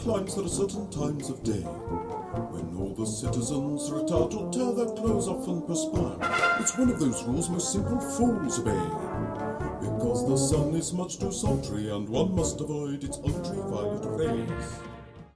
declines there are certain times of day when all the citizens retire to tear their clothes off and perspire. It's one of those rules most simple fools obey, because the sun is much too sultry and one must avoid its ultraviolet rays.